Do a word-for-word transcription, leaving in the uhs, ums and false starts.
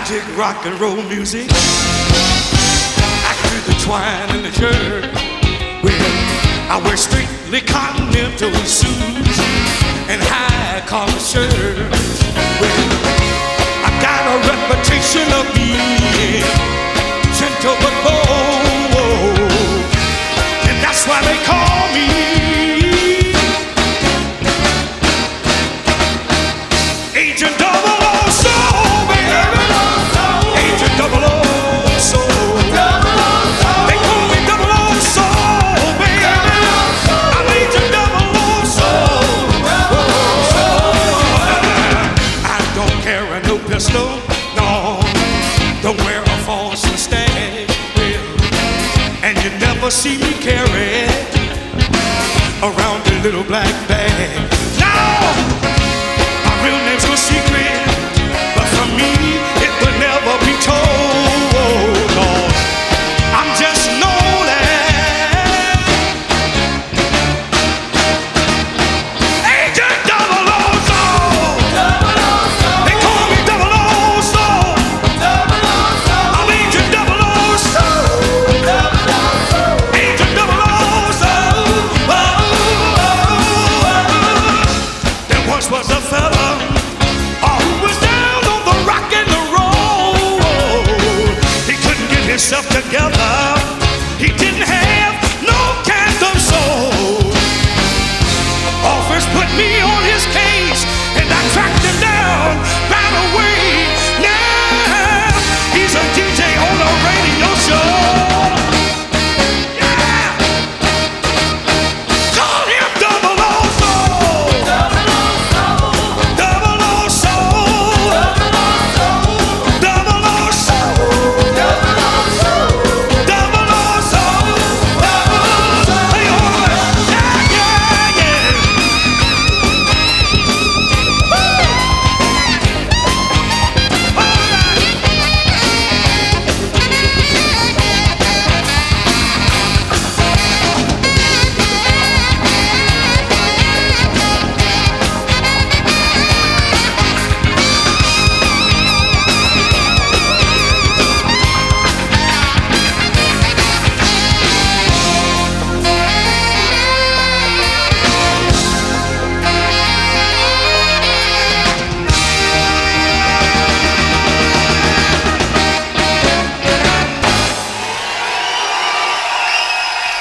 dig rock and roll music. I do the twine and the jerk. Well, I wear strictly continental suits and high collar shirts. Well, I got a reputation of being gentle but bold, and that's why they call me Agent Double O Soul, baby. Agent Double O Soul. They call me Double O Soul, baby. I'm Agent Double O Soul. I don't carry no pistol, no. Don't wear a false mustache, and you never see me carry around a little black bag.